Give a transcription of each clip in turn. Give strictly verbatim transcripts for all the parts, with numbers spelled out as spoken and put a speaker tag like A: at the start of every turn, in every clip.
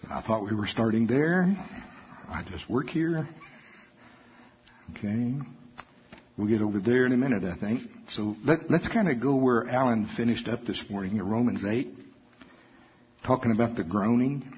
A: I thought we were starting there. I just work here. Okay. We'll get over there in a minute, I think. So let, let's kind of go where Alan finished up this morning in Romans eight, talking about the groaning.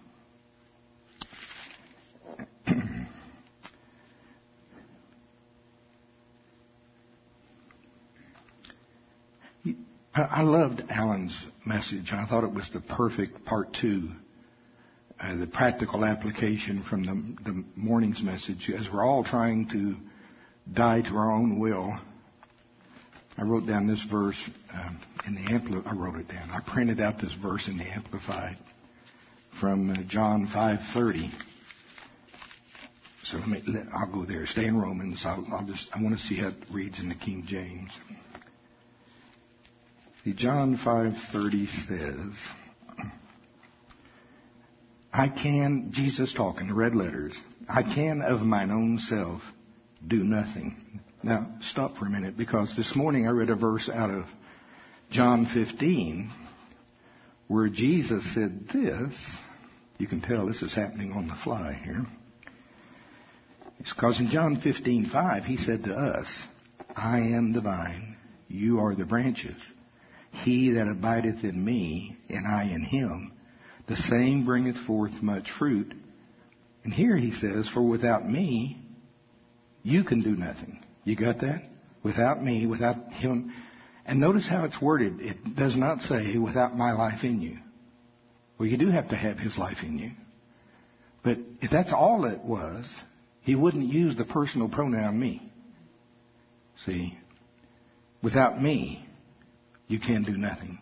A: I loved Alan's message. I thought it was the perfect part two, uh, the practical application from the, the morning's message. As we're all trying to die to our own will, I wrote down this verse um, in the Ampli- I wrote it down. I printed out this verse in the Amplified from uh, John five thirty. So let me, let, I'll go there. Stay in Romans. I'll, I'll just I want to see how it reads in the King James. John five thirty says, I can, Jesus talking, the red letters, I can of mine own self do nothing. Now, stop for a minute, because this morning I read a verse out of John fifteen where Jesus said this. You can tell this is happening on the fly here. It's because in John fifteen five he said to us, I am the vine, you are the branches. He that abideth in me, and I in him, the same bringeth forth much fruit. And here he says, for without me, you can do nothing. You got that? Without me, without him. And notice how it's worded. It does not say, without my life in you. Well, you do have to have his life in you. But if that's all it was, he wouldn't use the personal pronoun me. See? Without me, you can do nothing.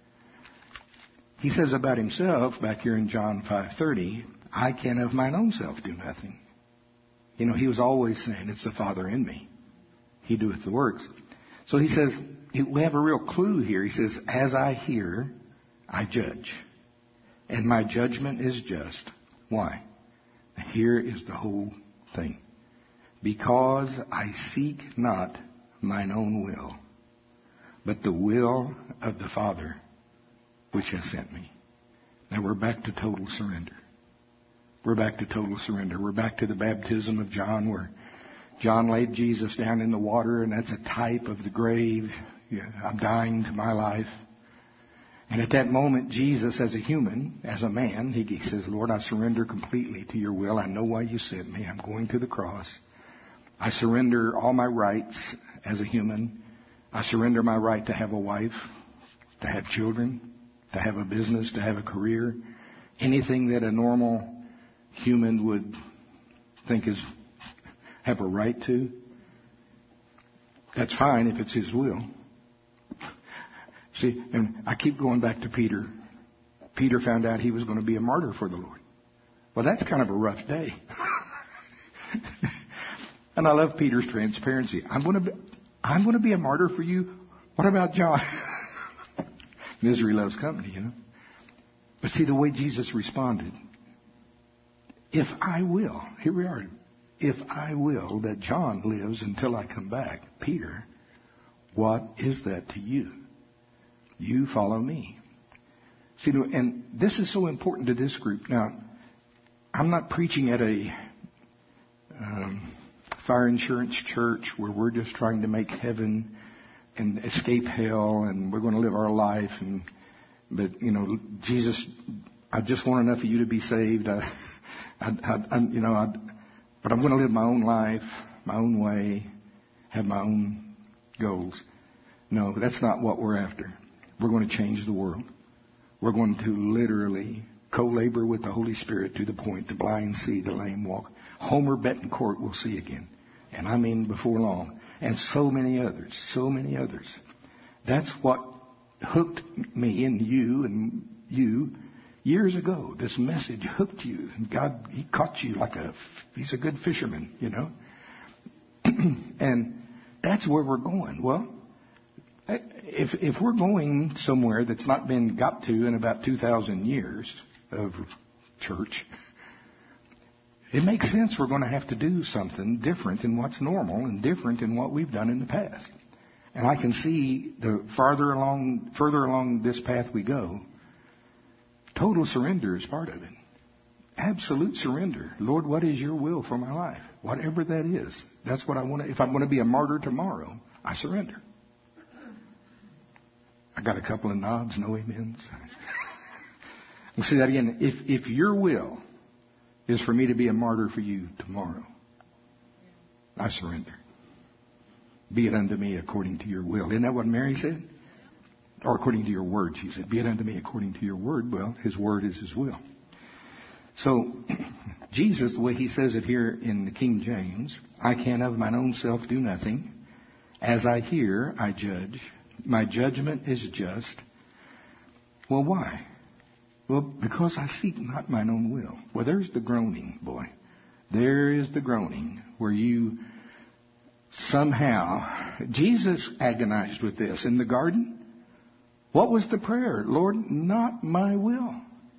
A: He says about himself, back here in John five thirty, I can of mine own self do nothing. You know, he was always saying, it's the Father in me. He doeth the works. So he says, we have a real clue here. He says, as I hear, I judge. And my judgment is just. Why? Here is the whole thing. Because I seek not mine own will, but the will of the Father which has sent me. Now we're back to total surrender. We're back to total surrender. We're back to the baptism of John, where John laid Jesus down in the water, and that's a type of the grave. Yeah, I'm dying to my life. And at that moment, Jesus, as a human, as a man, he, he says, Lord, I surrender completely to your will. I know why you sent me. I'm going to the cross. I surrender all my rights as a human. I surrender my right to have a wife, to have children, to have a business, to have a career. Anything that a normal human would think is have a right to. That's fine if it's his will. See, and I keep going back to Peter. Peter found out he was going to be a martyr for the Lord. Well, that's kind of a rough day. And I love Peter's transparency. I'm going to be, I'm going to be a martyr for you. What about John? Misery loves company, you know. But see the way Jesus responded. If I will, here we are. If I will that John lives until I come back, Peter, what is that to you? You follow me. See, and this is so important to this group. Now, I'm not preaching at a um, fire insurance church where we're just trying to make heaven and escape hell, and we're going to live our life. And but you know, Jesus, I just want enough of you to be saved. I, I, I, I you know, I, but I'm going to live my own life, my own way, have my own goals. No, that's not what we're after. We're going to change the world. We're going to literally co-labor with the Holy Spirit to the point the blind see, the lame walk. Homer Betancourt will see again. And I mean before long. And so many others, so many others. That's what hooked me and you and you years ago. This message hooked you. And God, He caught you like a, He's a good fisherman, you know. And that's where we're going. Well, if if we're going somewhere that's not been got to in about two thousand years of church, it makes sense we're going to have to do something different than what's normal and different than what we've done in the past. And I can see the farther along, further along this path we go, total surrender is part of it. absolute surrender. Lord, what is your will for my life? Whatever that is. That's what I want to, if I'm going to be a martyr tomorrow, I surrender. I got a couple of nods, no amens. We'll see that again. If, if your will is for me to be a martyr for you tomorrow, I surrender. Be it unto me according to your will. Isn't that what Mary said? Or according to your word, she said. Be it unto me according to your word. Well, his word is his will. So, Jesus, the way he says it here in the King James, I can of mine own self do nothing. As I hear, I judge. My judgment is just. Well, why? Well, because I seek not mine own will. Well, there's the groaning, boy. There is the groaning where you somehow, Jesus agonized with this in the garden. What was the prayer? Lord, not my will,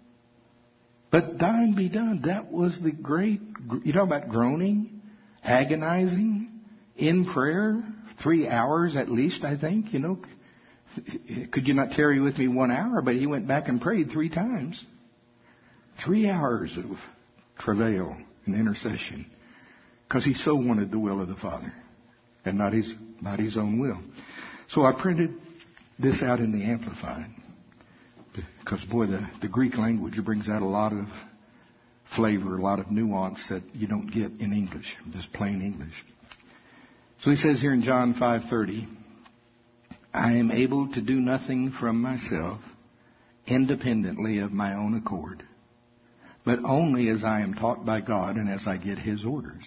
A: but thine be done. That was the great, you talk about groaning, agonizing in prayer, three hours at least, I think, you know. Could you not tarry with me one hour? But he went back and prayed three times. Three hours of travail and intercession. Because he so wanted the will of the Father. And not his, not his own will. So I printed this out in the Amplified. Because, boy, the, the Greek language brings out a lot of flavor, a lot of nuance that you don't get in English, just plain English. So he says here in John five thirty, I am able to do nothing from myself, independently of my own accord, but only as I am taught by God and as I get his orders.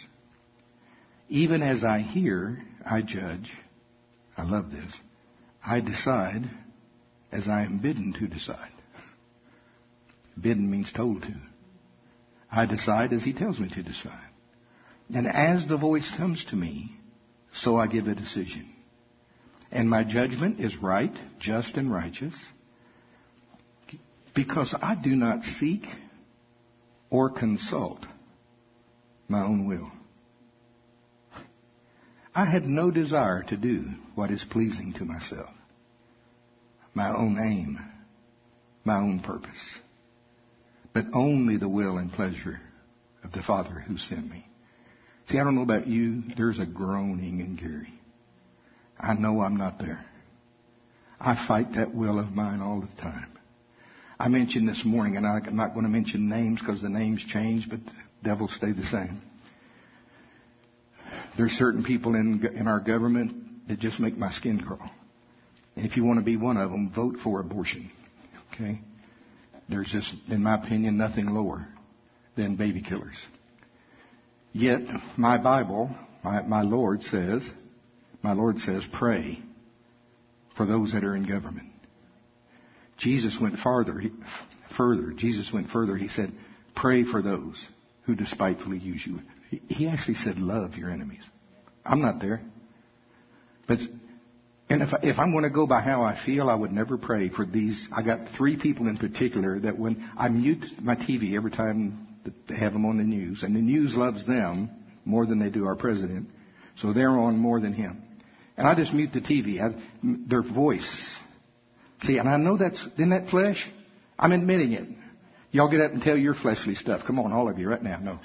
A: Even as I hear, I judge. I love this. I decide as I am bidden to decide. Bidden means told to. I decide as he tells me to decide. And as the voice comes to me, so I give a decision. And my judgment is right, just, and righteous, because I do not seek or consult my own will. I had no desire to do what is pleasing to myself, my own aim, my own purpose, but only the will and pleasure of the Father who sent me. See, I don't know about you, there's a groaning in Gary. I know I'm not there. I fight that will of mine all the time. I mentioned this morning, and I'm not going to mention names because the names change, but the devils stay the same. There's certain people in in our government that just make my skin crawl. And if you want to be one of them, vote for abortion. Okay? There's just, in my opinion, nothing lower than baby killers. Yet, my Bible, my, my Lord says, my Lord says, pray for those that are in government. Jesus went farther. He, further. Jesus went further. He said, pray for those who despitefully use you. He, he actually said, love your enemies. I'm not there. But, and if, I, if I'm going to go by how I feel, I would never pray for these. I got three people in particular that when I mute my T V every time that they have them on the news, and the news loves them more than they do our president, so they're on more than him. And I just mute the T V. I, their voice. See, and I know that's, isn't that flesh? I'm admitting it. Y'all get up and tell your fleshly stuff. Come on, all of you right now. No.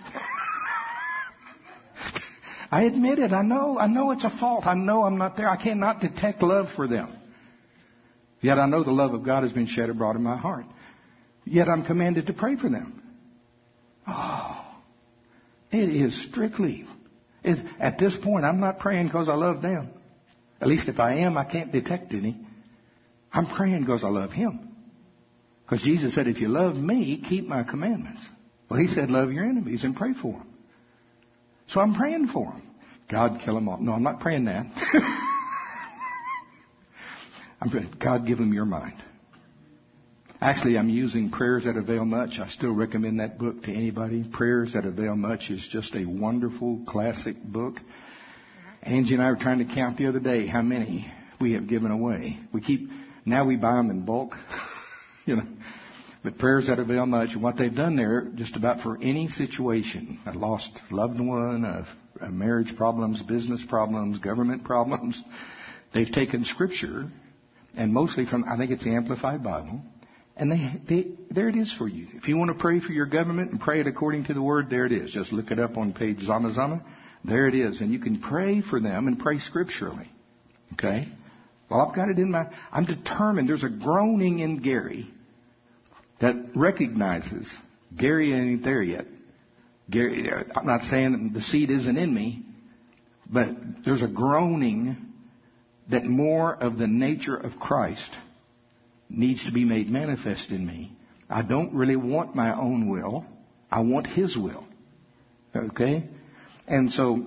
A: I admit it. I know. I know it's a fault. I know I'm not there. I cannot detect love for them. Yet I know the love of God has been shed abroad in my heart. Yet I'm commanded to pray for them. Oh, it is strictly. It, at this point, I'm not praying because I love them. At least if I am, I can't detect any. I'm praying because I love him. Because Jesus said, if you love me, keep my commandments. Well, he said, love your enemies and pray for them. So I'm praying for them. God, kill them all. No, I'm not praying that. I'm praying, God, give them your mind. Actually, I'm using Prayers That Avail Much. I still recommend that book to anybody. Prayers That Avail Much is just a wonderful, classic book. Angie and I were trying to count the other day how many we have given away. We keep, now we buy them in bulk, you know. But Prayers That Avail Much, and what they've done there, just about for any situation, a lost loved one, a, a marriage problems, business problems, government problems, they've taken Scripture, and mostly from, I think it's the Amplified Bible, And they, they, there it is for you. If you want to pray for your government and pray it according to the Word, there it is. Just look it up on page Zama Zama. There it is. And you can pray for them and pray scripturally. Okay? Well, I've got it in my... I'm determined. There's a groaning in Gary that recognizes Gary ain't there yet. Gary, I'm not saying the seed isn't in me, but there's a groaning that more of the nature of Christ needs to be made manifest in me. I don't really want my own will. I want His will. Okay? And so,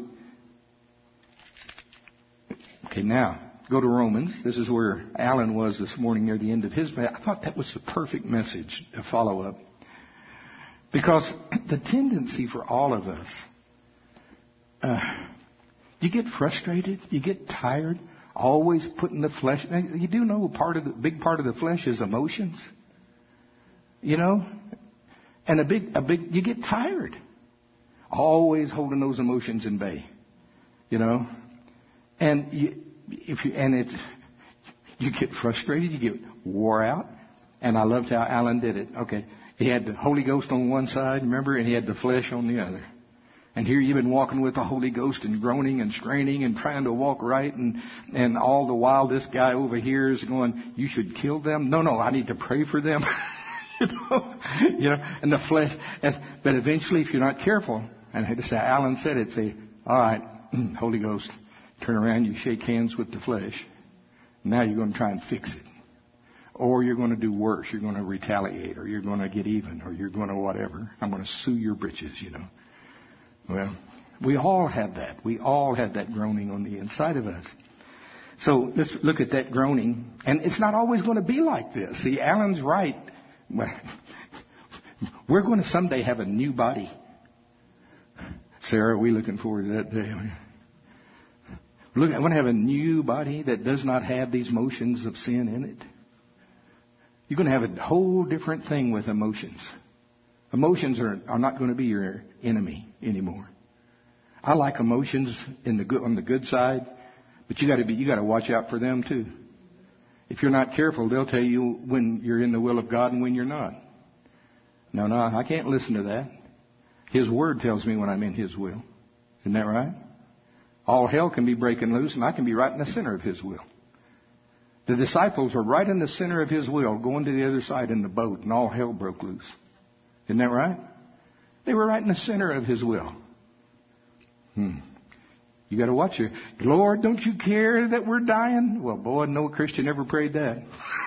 A: okay, now, go to Romans. This is where Alan was this morning near the end of his message. I thought that was the perfect message to follow up. Because the tendency for all of us, uh, you get frustrated, you get tired, always putting the flesh. You do know part of the big part of the flesh is emotions, you know, and a big a big you get tired, always holding those emotions in bay, you know, and you, if you and it's you get frustrated, you get wore out, and I loved how Alan did it. Okay. He had the Holy Ghost on one side, remember, and he had the flesh on the other. And here you've been walking with the Holy Ghost and groaning and straining and trying to walk right. And, and all the while this guy over here is going, you should kill them. No, no, I need to pray for them. you know, you know, and the flesh. But eventually, if you're not careful, and just say, Alan said it, say, all right, Holy Ghost, turn around, you shake hands with the flesh. Now you're going to try and fix it. Or you're going to do worse. You're going to retaliate, or you're going to get even, or you're going to whatever. I'm going to sue your britches, you know. Well, we all have that. We all have that groaning on the inside of us. So let's look at that groaning. And it's not always going to be like this. See, Alan's right. We're going to someday have a new body. Sarah, are we looking forward to that day? Look, I want to have a new body that does not have these motions of sin in it. You're going to have a whole different thing with emotions. Emotions are, are not going to be your enemy anymore. I like emotions in the good, on the good side, but you got to be, you got to watch out for them too. If you're not careful, they'll tell you when you're in the will of God and when you're not. No, no, I can't listen to that. His Word tells me when I'm in His will. Isn't that right? All hell can be breaking loose, and I can be right in the center of His will. The disciples were right in the center of His will, going to the other side in the boat, and all hell broke loose. Isn't that right? They were right in the center of His will. Hmm. You got to watch it. Lord, don't you care that we're dying? Well, boy, no Christian ever prayed that.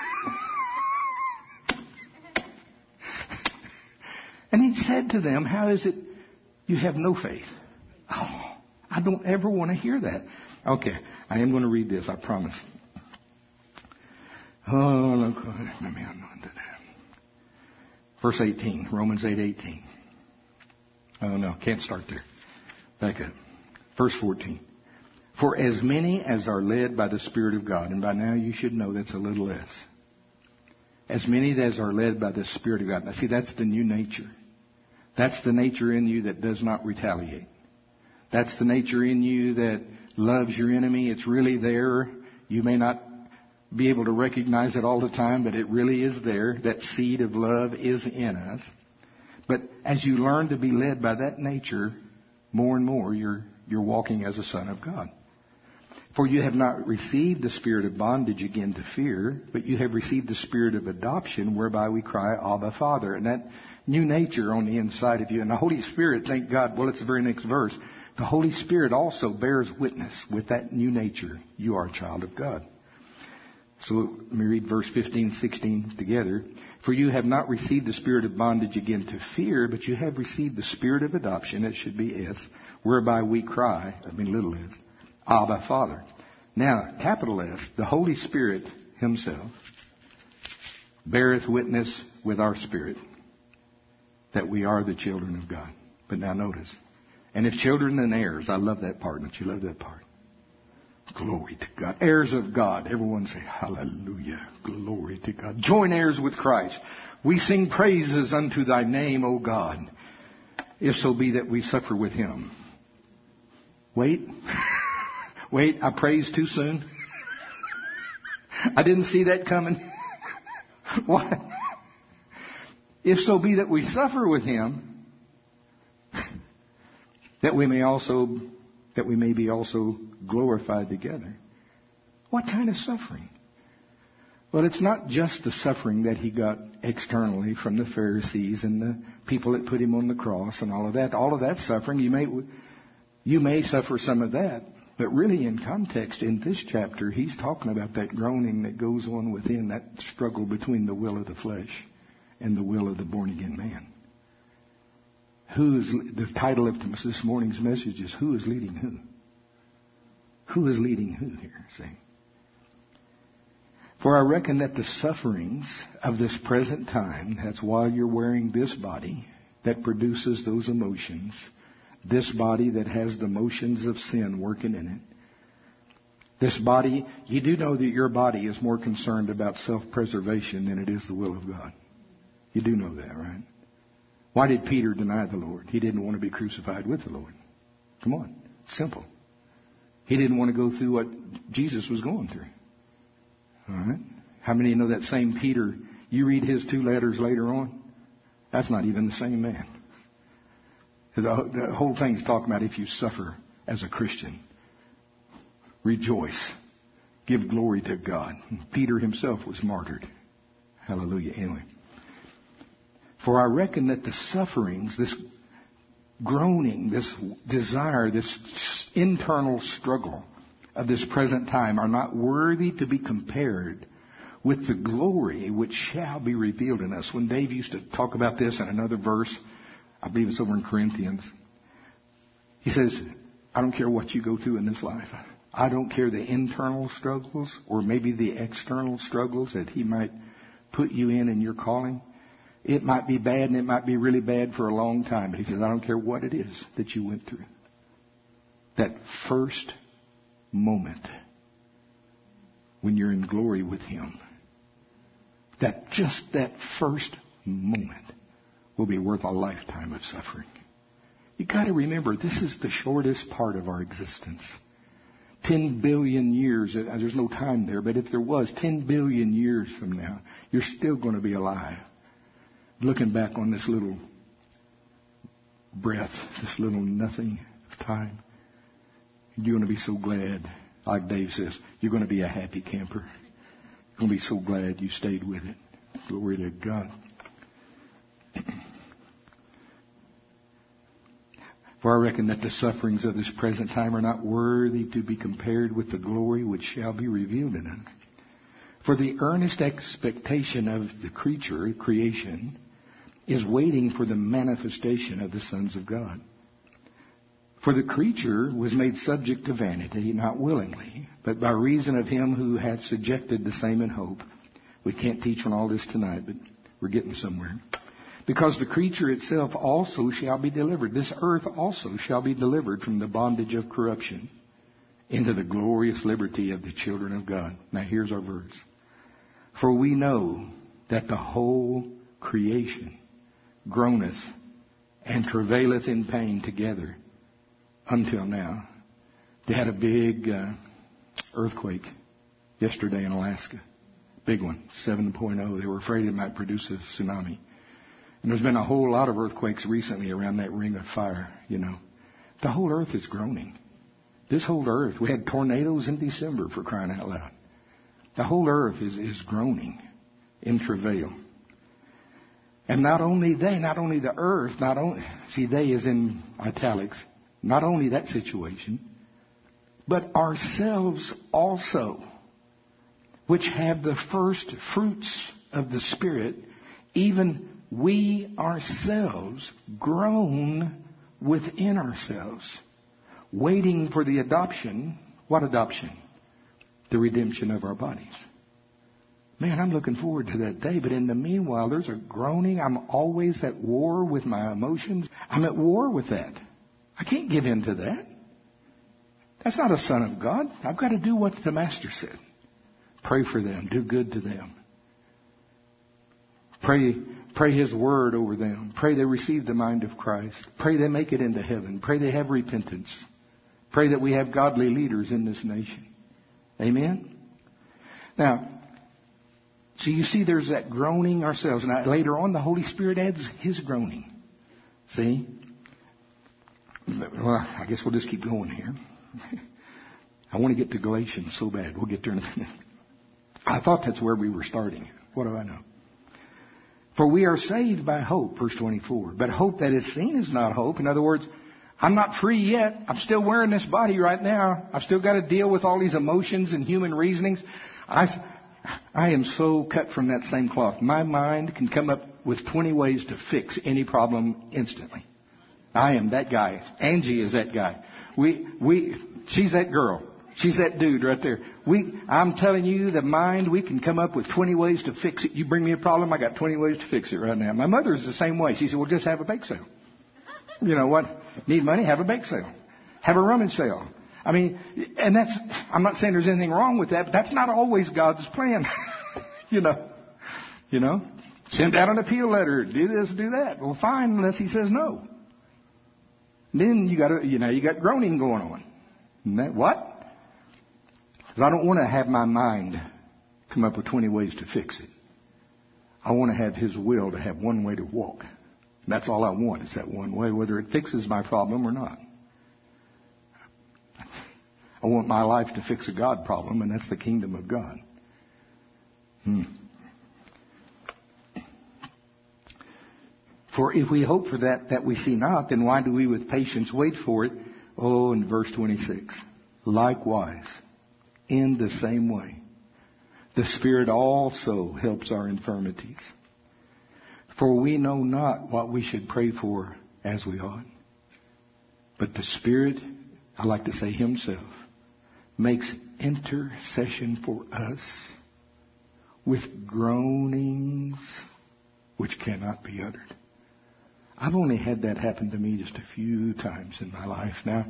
A: And He said to them, how is it you have no faith? Oh, I don't ever want to hear that. Okay, I am going to read this, I promise. Oh, look, let me undo that. Verse eighteen, Romans eight eighteen. Oh, no, can't start there. Back up. Verse fourteen. For as many as are led by the Spirit of God, and by now you should know that's a little less. As many as are led by the Spirit of God. Now see, that's the new nature. That's the nature in you that does not retaliate. That's the nature in you that loves your enemy. It's really there. You may not be able to recognize it all the time, but it really is there. That seed of love is in us. But as you learn to be led by that nature, more and more you're you're walking as a son of God. For you have not received the spirit of bondage again to fear, but you have received the spirit of adoption, whereby we cry, Abba, Father. And that new nature on the inside of you. And the Holy Spirit, thank God, well, it's the very next verse. The Holy Spirit also bears witness with that new nature. You are a child of God. So let me read verse fifteen, sixteen together. For you have not received the spirit of bondage again to fear, but you have received the spirit of adoption, it should be S, whereby we cry, I mean little s, Abba, Father. Now, capital S, the Holy Spirit Himself beareth witness with our spirit that we are the children of God. But now notice, and if children then heirs, I love that part, don't you love that part? Glory to God. Heirs of God. Everyone say hallelujah. Glory to God. Join heirs with Christ. We sing praises unto thy name, O God, if so be that we suffer with Him. Wait. Wait, I praised too soon. I didn't see that coming. What? If so be that we suffer with him, that we may also, that we may be also glorified together. What kind of suffering? Well, it's not just the suffering that he got externally from the Pharisees and the people that put him on the cross and all of that. All of that suffering, you may, you may suffer some of that. But really, in context, in this chapter, he's talking about that groaning that goes on within, that struggle between the will of the flesh and the will of the born-again man. Who is, the title of this morning's message is, Who is leading who? Who is leading who here, see? For I reckon that the sufferings of this present time, that's while you're wearing this body that produces those emotions, this body that has the motions of sin working in it, this body, you do know that your body is more concerned about self-preservation than it is the will of God. You do know that, right? Why did Peter deny the Lord? He didn't want to be crucified with the Lord. Come on. Simple. He didn't want to go through what Jesus was going through. All right? How many know that same Peter, you read his two letters later on? That's not even the same man. The, the whole thing's talking about if you suffer as a Christian, rejoice. Give glory to God. Peter himself was martyred. Hallelujah. Anyway. For I reckon that the sufferings, this groaning, this desire, this internal struggle of this present time are not worthy to be compared with the glory which shall be revealed in us. When Dave used to talk about this in another verse, I believe it's over in Corinthians, he says, I don't care what you go through in this life. I don't care the internal struggles or maybe the external struggles that he might put you in in your calling. It might be bad and it might be really bad for a long time. But he says, I don't care what it is that you went through. That first moment when you're in glory with him, that just that first moment will be worth a lifetime of suffering. You got to remember, this is the shortest part of our existence. Ten billion years, there's no time there, but if there was, ten billion years from now, you're still going to be alive. Looking back on this little breath, this little nothing of time, you're going to be so glad, like Dave says, you're going to be a happy camper. You're going to be so glad you stayed with it. Glory to God. For I reckon that the sufferings of this present time are not worthy to be compared with the glory which shall be revealed in us. For the earnest expectation of the creature, creation, is waiting for the manifestation of the sons of God. For the creature was made subject to vanity, not willingly, but by reason of him who hath subjected the same in hope. We can't teach on all this tonight, but we're getting somewhere. Because the creature itself also shall be delivered. This earth also shall be delivered from the bondage of corruption into the glorious liberty of the children of God. Now here's our verse. For we know that the whole creation groaneth and travaileth in pain together until now. They had a big uh, earthquake yesterday in Alaska. Big one, seven point oh. They were afraid it might produce a tsunami. And there's been a whole lot of earthquakes recently around that ring of fire, you know. The whole earth is groaning. This whole earth. We had tornadoes in December, for crying out loud. The whole earth is, is groaning in travail. And not only they, not only the earth, not only, see, they is in italics, not only that situation, but ourselves also, which have the first fruits of the Spirit, even we ourselves groan within ourselves, waiting for the adoption. What adoption? The redemption of our bodies. Man, I'm looking forward to that day. But in the meanwhile, there's a groaning. I'm always at war with my emotions. I'm at war with that. I can't give in to that. That's not a son of God. I've got to do what the Master said. Pray for them. Do good to them. Pray, pray His word over them. Pray they receive the mind of Christ. Pray they make it into heaven. Pray they have repentance. Pray that we have godly leaders in this nation. Amen? Now, So you see there's that groaning ourselves. Now later on the Holy Spirit adds His groaning. See? Well, I guess we'll just keep going here. I want to get to Galatians so bad. We'll get there in a minute. I thought that's where we were starting. What do I know? For we are saved by hope, verse twenty-four. But hope that is seen is not hope. In other words, I'm not free yet. I'm still wearing this body right now. I've still got to deal with all these emotions and human reasonings. I, I am so cut from that same cloth. My mind can come up with twenty ways to fix any problem instantly. I am that guy. Angie is that guy. We, we, she's that girl. She's that dude right there. We, I'm telling you, the mind, we can come up with twenty ways to fix it. You bring me a problem, I got twenty ways to fix it right now. My mother's the same way. She said, well, just have a bake sale. You know what? Need money? Have a bake sale. Have a rummage sale. I mean, and that's, I'm not saying there's anything wrong with that, but that's not always God's plan. you know, you know, send out an appeal letter, do this, do that. Well, fine, unless He says no. Then you got to, you know, you got groaning going on. And that, what? Because I don't want to have my mind come up with twenty ways to fix it. I want to have His will to have one way to walk. That's all I want, is that one way, whether it fixes my problem or not. I want my life to fix a God problem, and that's the kingdom of God. Hmm. For if we hope for that that we see not, then why do we with patience wait for it? Oh, in verse twenty-six. Likewise, in the same way, the Spirit also helps our infirmities. For we know not what we should pray for as we ought. But the Spirit, I like to say Himself, makes intercession for us with groanings which cannot be uttered. I've only had that happen to me just a few times in my life. Now,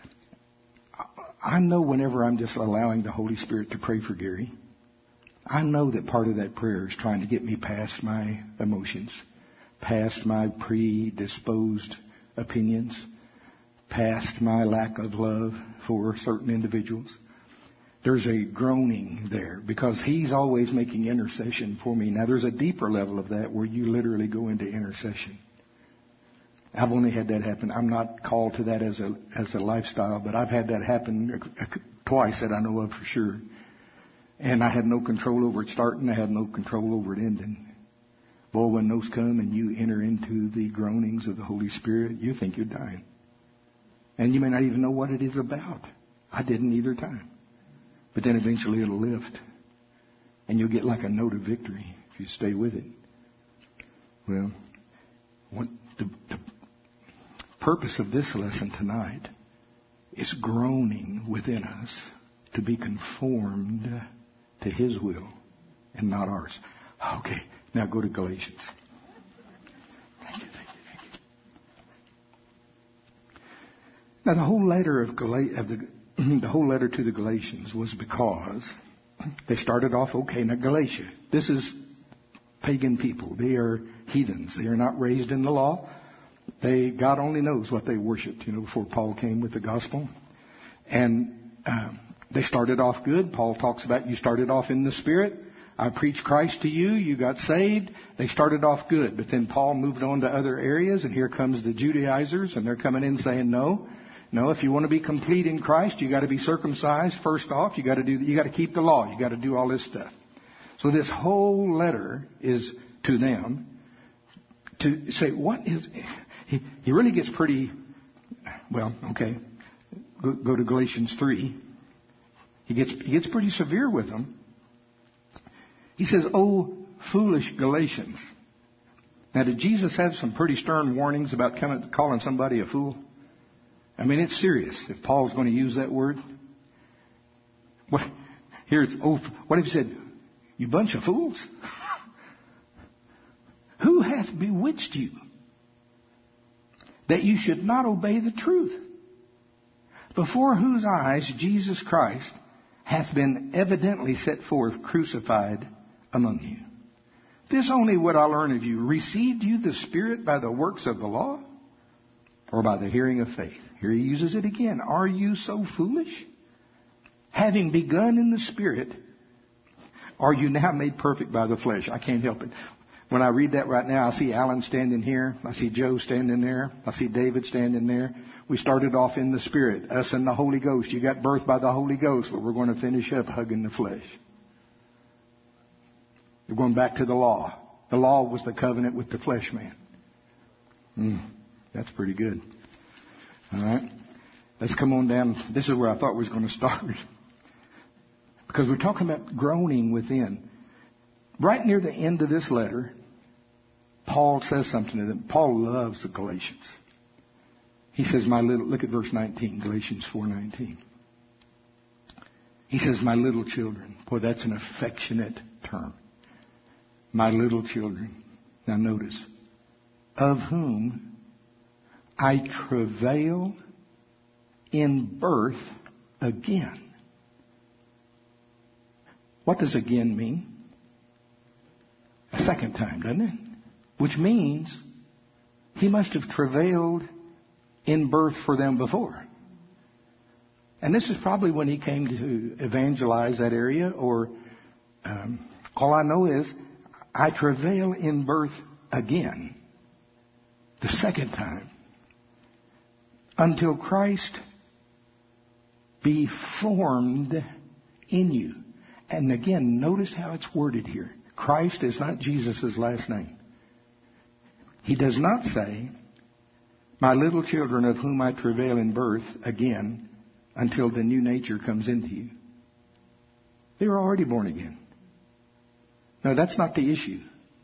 A: I know whenever I'm just allowing the Holy Spirit to pray for Gary, I know that part of that prayer is trying to get me past my emotions, past my predisposed opinions, past my lack of love for certain individuals. There's a groaning there because He's always making intercession for me. Now, there's a deeper level of that where you literally go into intercession. I've only had that happen. I'm not called to that as a as a lifestyle, but I've had that happen twice that I know of for sure. And I had no control over it starting. I had no control over it ending. Boy, when those come and you enter into the groanings of the Holy Spirit, you think you're dying. And you may not even know what it is about. I didn't either time. But then eventually it'll lift. And you'll get like a note of victory if you stay with it. Well, what the, the purpose of this lesson tonight is groaning within us to be conformed to His will and not ours. Okay, now go to Galatians. Thank you, thank you, thank you. Now the whole letter of, Gal- of the the whole letter to the Galatians was because they started off okay. Now Galatia, this is pagan people. They are heathens. They are not raised in the law. They, God only knows what they worshipped, you know, before Paul came with the gospel. And um, they started off good. Paul talks about you started off in the Spirit. I preached Christ to you. You got saved. They started off good. But then Paul moved on to other areas. And here comes the Judaizers. And they're coming in saying, no, no, if you want to be complete in Christ, you got to be circumcised first off. You got to do, you got to keep the law. You got to do all this stuff. So this whole letter is to them to say, what is, he, he really gets pretty, well, okay, go, go to Galatians three. He gets, he gets pretty severe with them. He says, oh, foolish Galatians. Now, did Jesus have some pretty stern warnings about coming, calling somebody a fool? I mean, it's serious if Paul's going to use that word. What, here it's, oh, what if he said, you bunch of fools? Who hath bewitched you that you should not obey the truth? Before whose eyes Jesus Christ hath been evidently set forth crucified among you. This only would I learn of you. Received you the Spirit by the works of the law, or by the hearing of faith? Here he uses it again. Are you so foolish? Having begun in the Spirit, Are you now made perfect by the flesh? I can't help it. When I read that right now, I see Alan standing here. I see Joe standing there. I see David standing there. We started off in the Spirit, us and the Holy Ghost. You got birth by the Holy Ghost, but we're going to finish up hugging the flesh. We're going back to the law. The law was the covenant with the flesh man. Mm, that's pretty good. All right. Let's come on down. This is where I thought we was going to start. Because we're talking about groaning within. Right near the end of this letter, Paul says something to them. Paul loves the Galatians. He says, my little, look at verse nineteen, Galatians four nineteen. He says, my little children. Boy, that's an affectionate term. My little children. Now notice, of whom I travail in birth again. What does again mean? A second time, doesn't it? Which means he must have travailed in birth for them before. And this is probably when he came to evangelize that area, or um, all I know is I travail in birth again, the second time, until Christ be formed in you. And again, notice how it's worded here. Christ is not Jesus' last name. He does not say, my little children of whom I travail in birth again until the new nature comes into you. They were already born again. No, that's not the issue.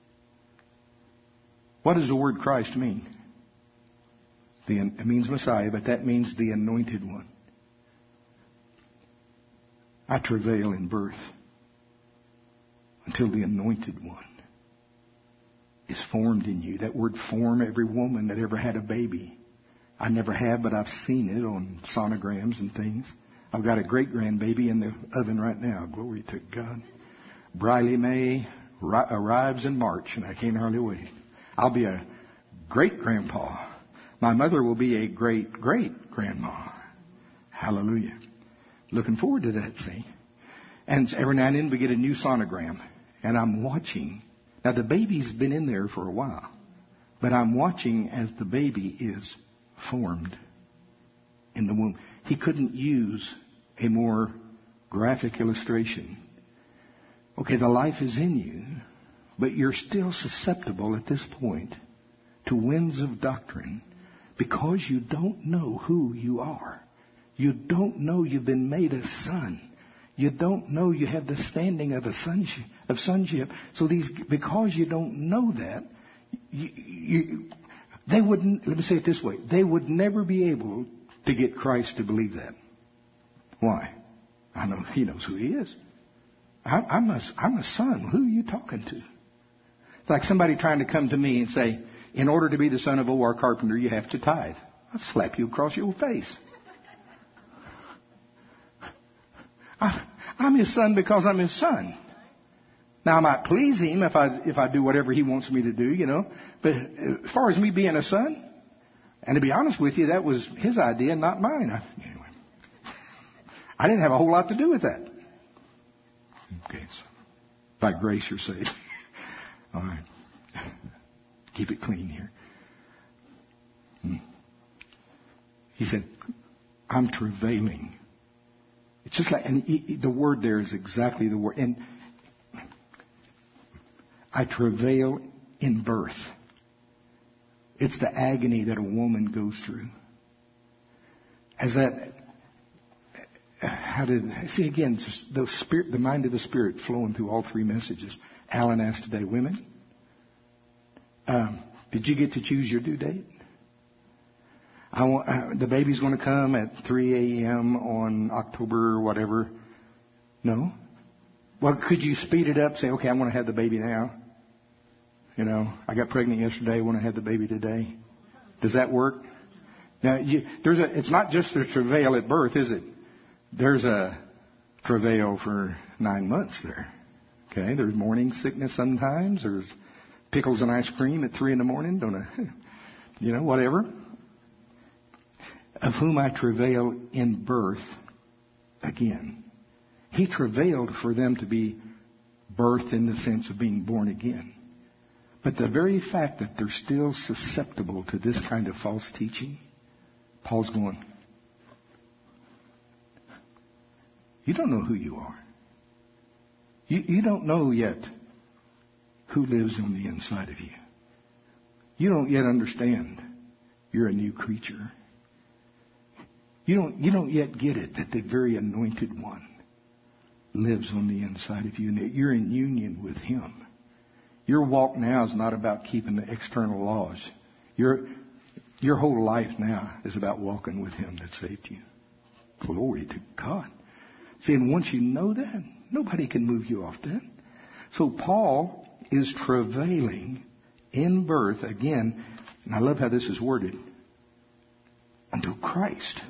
A: What does the word Christ mean? The, it means Messiah, but that means the anointed one. I travail in birth until the anointed one is formed in you. That word form, every woman that ever had a baby. I never have, but I've seen it on sonograms and things. I've got a great grandbaby in the oven right now. Glory to God. Briley May ri- arrives in March, and I can't hardly wait. I'll be a great grandpa. My mother will be a great great grandma. Hallelujah. Looking forward to that, see. And every now and then we get a new sonogram. And I'm watching. Now the baby's been in there for a while. But I'm watching as the baby is formed in the womb. He couldn't use a more graphic illustration. Okay, the life is in you. But you're still susceptible at this point to winds of doctrine. Because you don't know who you are. You don't know you've been made a son. You don't know you have the standing of a sonship. Of sonship. So these, because you don't know that, you, you, they wouldn't. Let me say it this way: they would never be able to get Christ to believe that. Why? I know He knows who He is. I, I'm a, I'm a son. Who are you talking to? It's like somebody trying to come to me and say, in order to be the son of O R Carpenter, you have to tithe. I'll slap you across your face. I, I'm his son because I'm his son. Now, I might please him if I if I do whatever he wants me to do, you know. But as far as me being a son, and to be honest with you, that was his idea, not mine. I, anyway, I didn't have a whole lot to do with that. Okay, so by grace you're saved. All right. Keep it clean here. Hmm. He said, I'm travailing. It's just like, and he, the word there is exactly the word. And I travail in birth. It's the agony that a woman goes through. As that, how did, see again, the spirit, the mind of the Spirit flowing through all three messages. Alan asked today, women, um, did you get to choose your due date? I want, uh, the baby's going to come at three a.m. on October whatever. No? Well, could you speed it up? Say, okay, I want to have the baby now. You know, I got pregnant yesterday. I want to have the baby today. Does that work? Now, you, there's a. It's not just a travail at birth, is it? There's a travail for nine months there. Okay, there's morning sickness sometimes. There's pickles and ice cream at three in the morning. Don't I? You know, whatever. Of whom I travail in birth again. He travailed for them to be birthed in the sense of being born again. But the very fact that they're still susceptible to this kind of false teaching, Paul's going, you don't know who you are. You, you don't know yet who lives on the inside of you. You don't yet understand you're a new creature. You don't, you don't yet get it that the very anointed one lives on the inside of you and that you're in union with him. Your walk now is not about keeping the external laws. Your, your whole life now is about walking with him that saved you. Glory to God. See, and once you know that, nobody can move you off that. So Paul is travailing in birth, again, and I love how this is worded, until Christ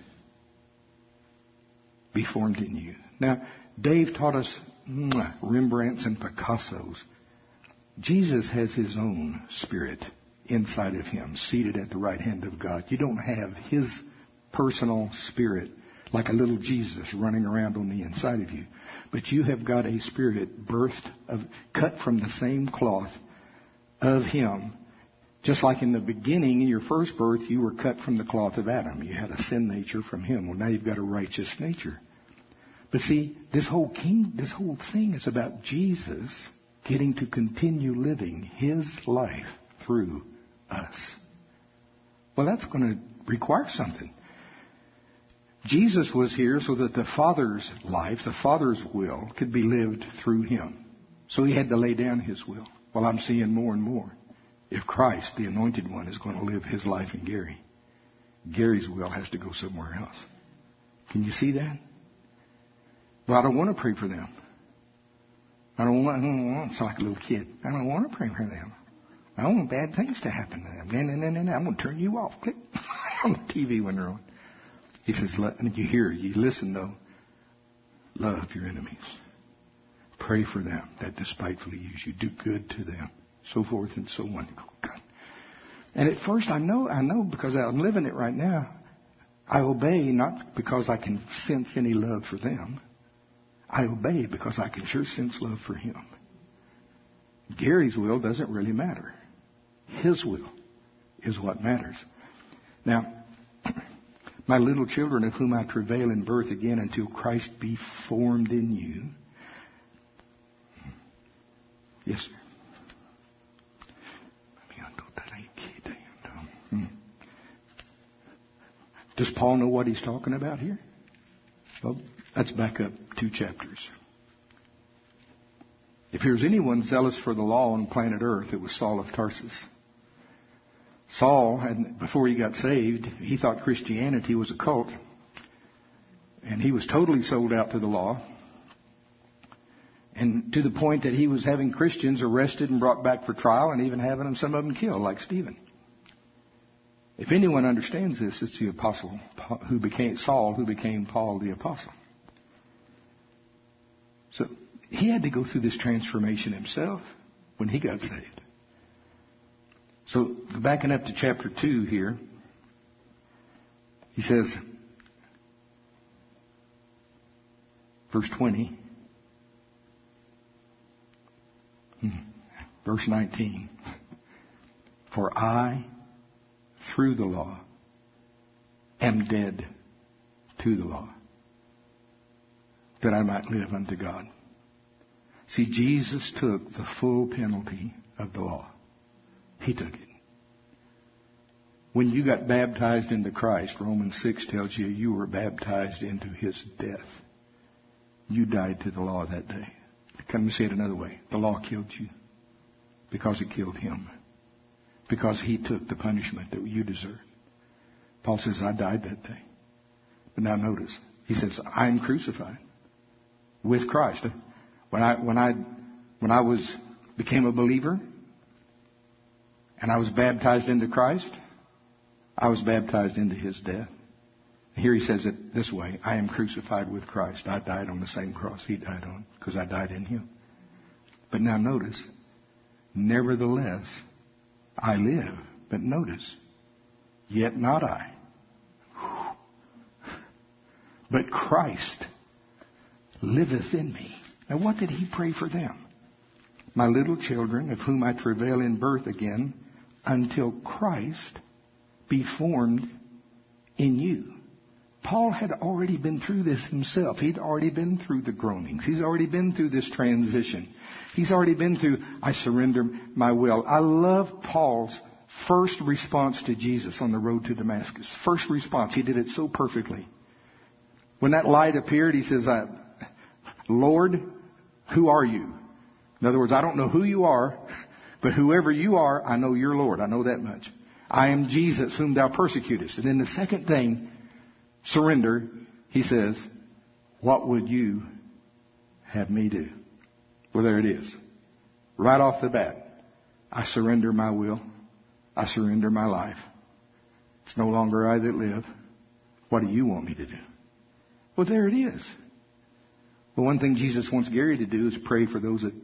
A: be formed in you. Now, Dave taught us mwah, Rembrandts and Picassos. Jesus has his own spirit inside of him, seated at the right hand of God. You don't have his personal spirit like a little Jesus running around on the inside of you. But you have got a spirit birthed, of, cut from the same cloth of him. Just like in the beginning, in your first birth, you were cut from the cloth of Adam. You had a sin nature from him. Well, now you've got a righteous nature. But see, this whole king, this whole thing is about Jesus getting to continue living his life through us. Well, that's going to require something. Jesus was here so that the Father's life, the Father's will, could be lived through him. So he had to lay down his will. Well, I'm seeing more and more. If Christ, the anointed one, is going to live his life in Gary, Gary's will has to go somewhere else. Can you see that? Well, I don't want to pray for them. I don't want, I don't want, it's like a little kid. I don't want to pray for them. I don't want bad things to happen to them. No, no, no, no, no. I'm going to turn you off. Click on the T V when they're on. He says, and you hear, you listen though. Love your enemies. Pray for them that despitefully use you. Do good to them. So forth and so on. God. And at first I know, I know because I'm living it right now. I obey not because I can sense any love for them. I obey because I can sure sense love for him. Gary's will doesn't really matter. His will is what matters. Now, my little children, of whom I travail in birth again until Christ be formed in you. Yes, sir. Does Paul know what he's talking about here? Well, let's back up two chapters. If there's anyone zealous for the law on planet Earth, it was Saul of Tarsus. Saul, had, before he got saved, he thought Christianity was a cult. And he was totally sold out to the law. And to the point that he was having Christians arrested and brought back for trial and even having them, some of them killed, like Stephen. If anyone understands this, it's the apostle who became Saul, who became Paul the apostle. So he had to go through this transformation himself when he got saved. So backing up to chapter two here, he says, verse twenty, verse nineteen, for I, through the law, am dead to the law, that I might live unto God. See, Jesus took the full penalty of the law. He took it. When you got baptized into Christ, Romans six tells you you were baptized into his death. You died to the law that day. Let me say it another way. The law killed you because it killed him. Because he took the punishment that you deserved. Paul says, I died that day. But now notice, he says, I am crucified with Christ. When I, when I, when I was, became a believer and I was baptized into Christ, I was baptized into his death. Here he says it this way, I am crucified with Christ. I died on the same cross he died on because I died in him. But now notice, nevertheless, I live. But notice, yet not I, but Christ liveth in me. Now what did he pray for them? my little children, of whom I travail in birth again, until Christ be formed in you. Paul had already been through this himself. He'd already been through the groanings. He's already been through this transition. He's already been through, I surrender my will. I love Paul's first response to Jesus on the road to Damascus. First response. He did it so perfectly. When that light appeared, he says, Lord, who are you? In other words, I don't know who you are, but whoever you are, I know you're Lord. I know that much. I am Jesus whom thou persecutest. And then the second thing, surrender, he says, what would you have me do? Well, there it is. Right off the bat, I surrender my will. I surrender my life. It's no longer I that live. What do you want me to do? Well, there it is. Well, one thing Jesus wants Gary to do is pray for those that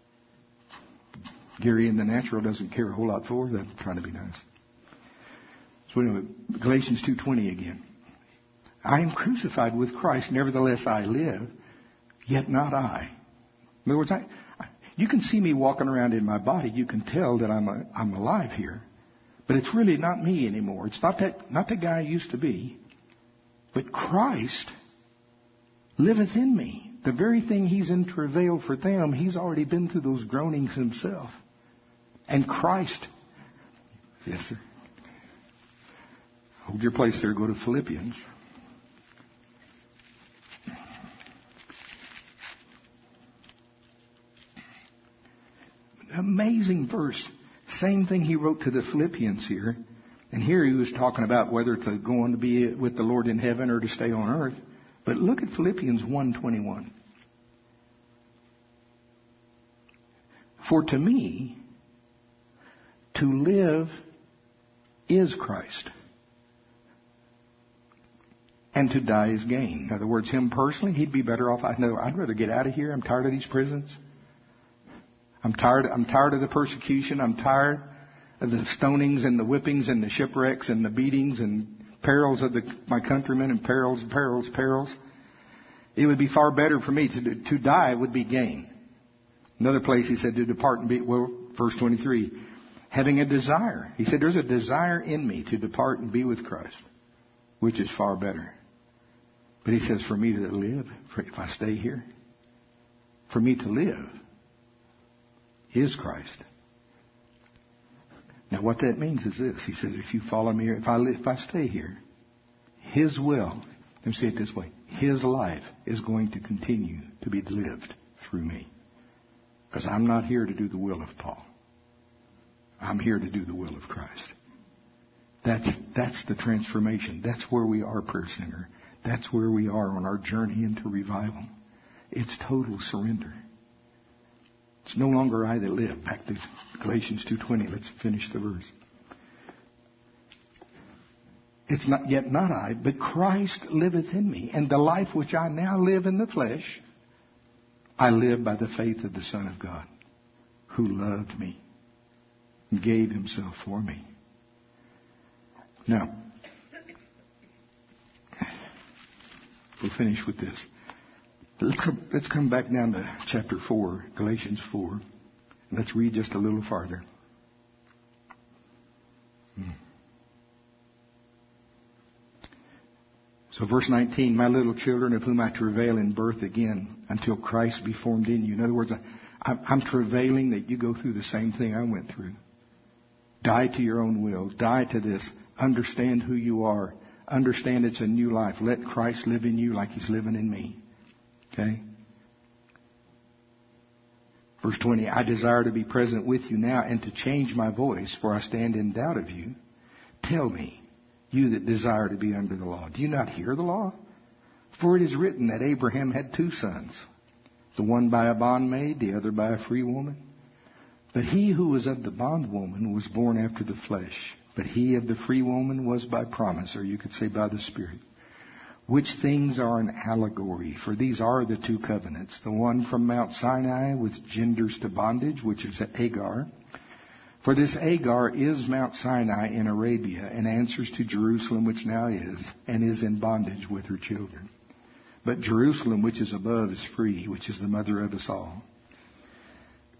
A: Gary in the natural doesn't care a whole lot for. I'm trying to be nice. So anyway, Galatians two twenty again. I am crucified with Christ, nevertheless I live, yet not I. In other words, I, you can see me walking around in my body. You can tell that I'm a, I'm alive here. But it's really not me anymore. It's not that not the guy I used to be. But Christ liveth in me. The very thing He's in travail for them, He's already been through those groanings Himself. And Christ, yes sir. Hold your place there. Go to Philippians. Amazing verse. Same thing he wrote to the Philippians here. And here he was talking about whether to go on to be with the Lord in heaven or to stay on earth. But look at Philippians one twenty-one. For to me, to live is Christ, and to die is gain. In other words, him personally, he'd be better off. I know, I'd rather get out of here. I'm tired of these prisons. I'm tired. I'm tired of the persecution. I'm tired of the stonings and the whippings and the shipwrecks and the beatings and perils of the, my countrymen and perils, perils, perils. It would be far better for me to to die would be gain. Another place he said to depart and be, well, verse twenty-three, having a desire. He said there's a desire in me to depart and be with Christ, which is far better. But he says for me to live, for if I stay here, for me to live is Christ. Now what that means is this. He says if you follow me, if I live, if I stay here, His will, let me say it this way, His life is going to continue to be lived through me. Because I'm not here to do the will of Paul. I'm here to do the will of Christ. That's, that's the transformation. That's where we are, prayer singer. That's where we are on our journey into revival. It's total surrender. It's no longer I that live. Back to Galatians two twenty. Let's finish the verse. It's not yet not I, but Christ liveth in me. And the life which I now live in the flesh, I live by the faith of the Son of God, who loved me and gave Himself for me. Now, we'll finish with this. Let's come, let's come back down to chapter four, Galatians four. Let's read just a little farther. Hmm. So verse nineteen, my little children, of whom I travail in birth again, until Christ be formed in you. In other words, I, I'm travailing that you go through the same thing I went through. Die to your own will. Die to this. Understand who you are. Understand it's a new life. Let Christ live in you like He's living in me. Okay? Verse twenty, I desire to be present with you now and to change my voice, for I stand in doubt of you. Tell me, you that desire to be under the law, do you not hear the law? For it is written that Abraham had two sons, the one by a bondmaid, the other by a free woman. But he who was of the bondwoman was born after the flesh, but he of the free woman was by promise, or you could say by the Spirit. Which things are an allegory, for these are the two covenants, the one from Mount Sinai with genders to bondage, which is Hagar. For this Hagar is Mount Sinai in Arabia, and answers to Jerusalem, which now is, and is in bondage with her children. But Jerusalem, which is above, is free, which is the mother of us all.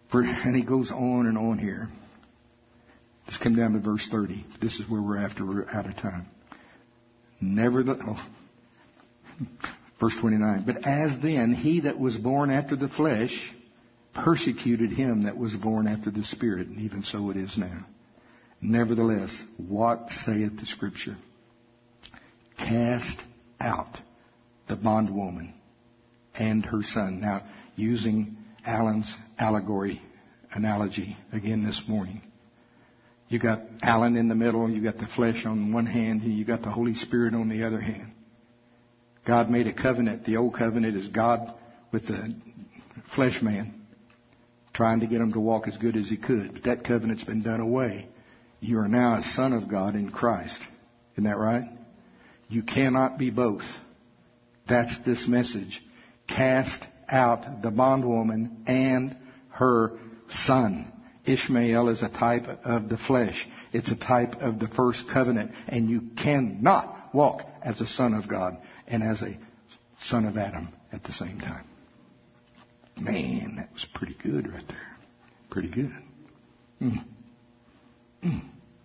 A: For, and he goes on and on here. Let's come down to verse thirty. This is where we're after we're out of time. Nevertheless, oh, verse twenty-nine. But as then he that was born after the flesh persecuted him that was born after the Spirit, and even so it is now. Nevertheless, what saith the Scripture? Cast out the bondwoman and her son. Now, using Alan's allegory analogy again this morning. You got Alan in the middle, you got the flesh on one hand, and you got the Holy Spirit on the other hand. God made a covenant. The old covenant is God with the flesh man, trying to get him to walk as good as he could. But that covenant's been done away. You are now a son of God in Christ. Isn't that right? You cannot be both. That's this message. Cast out the bondwoman and her son. Ishmael is a type of the flesh. It's a type of the first covenant. And you cannot walk as a son of God and as a son of Adam at the same time. Man, that was pretty good right there. Pretty good. Mm. Mm.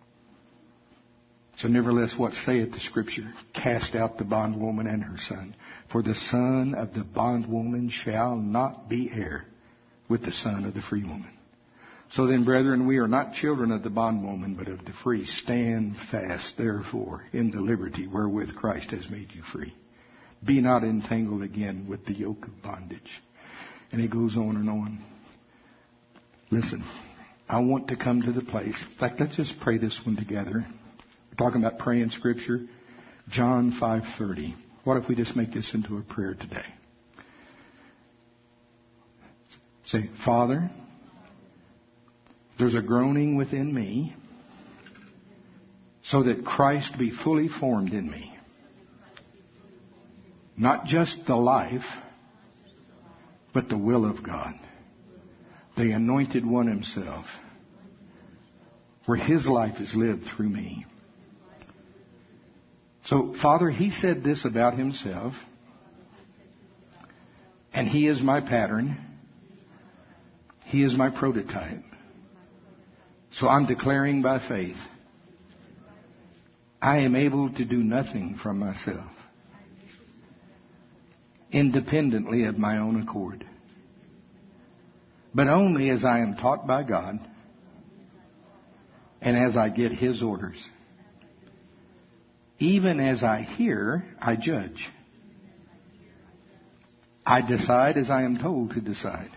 A: So nevertheless, what saith the Scripture? Cast out the bondwoman and her son. For the son of the bondwoman shall not be heir with the son of the free woman. So then, brethren, we are not children of the bondwoman, but of the free. Stand fast, therefore, in the liberty wherewith Christ has made you free. Be not entangled again with the yoke of bondage. And it goes on and on. Listen, I want to come to the place. In fact, let's just pray this one together. We're talking about praying Scripture. John five thirty. What if we just make this into a prayer today? Say, Father, there's a groaning within me so that Christ be fully formed in me. Not just the life, but the will of God. The anointed one himself, where his life is lived through me. So, Father, he said this about himself, and he is my pattern. He is my prototype. So I'm declaring by faith, I am able to do nothing from myself, independently of my own accord, but only as I am taught by God and as I get his orders. Even as I hear, I judge. I decide as I am told to decide.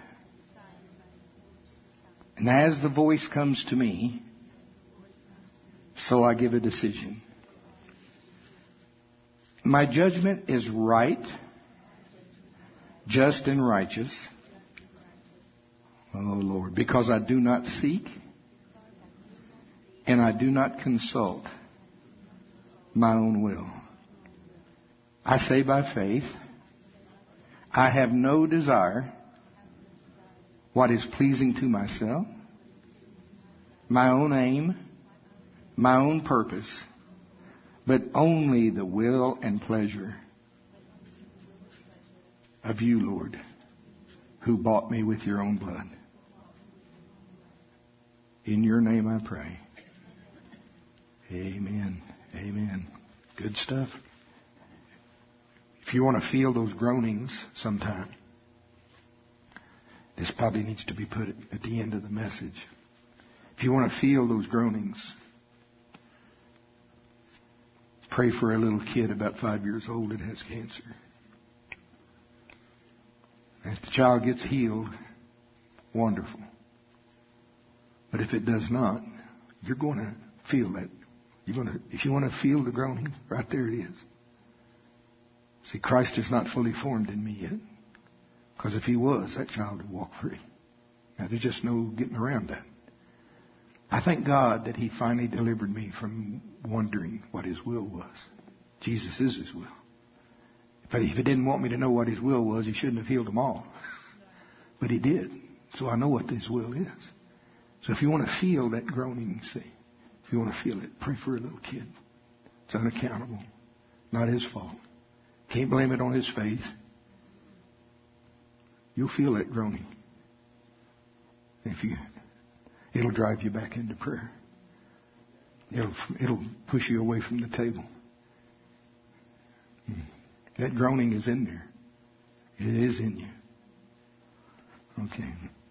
A: And as the voice comes to me, so I give a decision. My judgment is right, just and righteous. Oh, Lord, because I do not seek and I do not consult my own will. I say by faith, I have no desire what is pleasing to myself, my own aim, my own purpose, but only the will and pleasure of you, Lord, who bought me with your own blood. In your name I pray. Amen. Amen. Good stuff. If you want to feel those groanings sometime, this probably needs to be put at the end of the message. If you want to feel those groanings, pray for a little kid about five years old that has cancer. And if the child gets healed, wonderful. But if it does not, you're going to feel that. You're going to, if you want to feel the groaning, right there it is. See, Christ is not fully formed in me yet. Because if he was, that child would walk free. Now, there's just no getting around that. I thank God that he finally delivered me from wondering what his will was. Jesus is his will. But if he didn't want me to know what his will was, he shouldn't have healed them all. But he did. So I know what his will is. So if you want to feel that groaning, see, if you want to feel it, pray for a little kid. It's unaccountable. Not his fault. Can't blame it on his faith. You'll feel that groaning. If you, it'll drive you back into prayer. It'll, it'll push you away from the table. That groaning is in there. It is in you. Okay.